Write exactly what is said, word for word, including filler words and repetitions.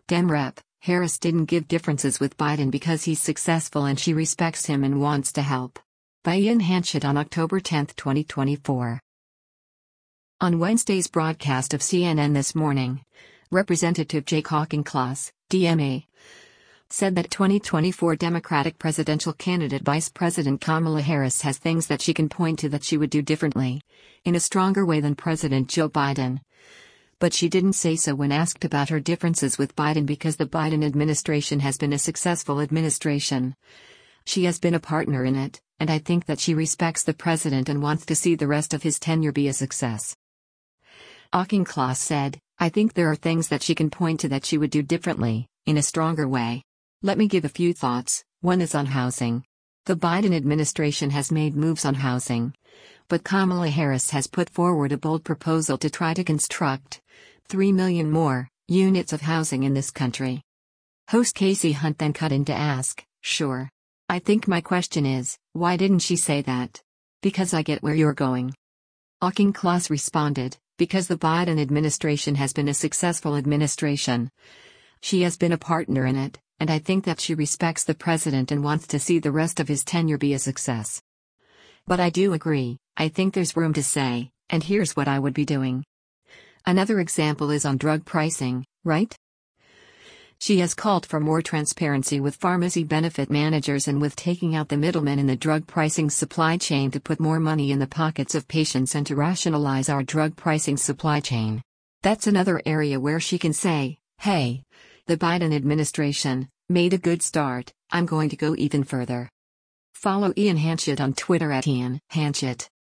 Dem Rep Harris didn't give differences with Biden because he's successful and she respects him and wants to help. By Ian Hanchett on October tenth, twenty twenty-four. On Wednesday's broadcast of C N N This Morning, Representative Jake Auchincloss, D M A, said that twenty twenty-four Democratic presidential candidate Vice President Kamala Harris has things that she can point to that she would do differently, in a stronger way than President Joe Biden. But she didn't say so when asked about her differences with Biden because the Biden administration has been a successful administration. She has been a partner in it, and I think that she respects the president and wants to see the rest of his tenure be a success. Auchincloss said, I think there are things that she can point to that she would do differently, in a stronger way. Let me give a few thoughts. One is on housing. The Biden administration has made moves on housing. But Kamala Harris has put forward a bold proposal to try to construct three million more units of housing in this country. Host Casey Hunt then cut in to ask, sure. I think my question is, why didn't she say that? Because I get where you're going. Auchincloss responded, because the Biden administration has been a successful administration. She has been a partner in it, and I think that she respects the president and wants to see the rest of his tenure be a success. But I do agree, I think there's room to say, and here's what I would be doing. Another example is on drug pricing, right? She has called for more transparency with pharmacy benefit managers and with taking out the middlemen in the drug pricing supply chain to put more money in the pockets of patients and to rationalize our drug pricing supply chain. That's another area where she can say, hey, the Biden administration made a good start, I'm going to go even further. Follow Ian Hanchett on Twitter at Ian Hanchett.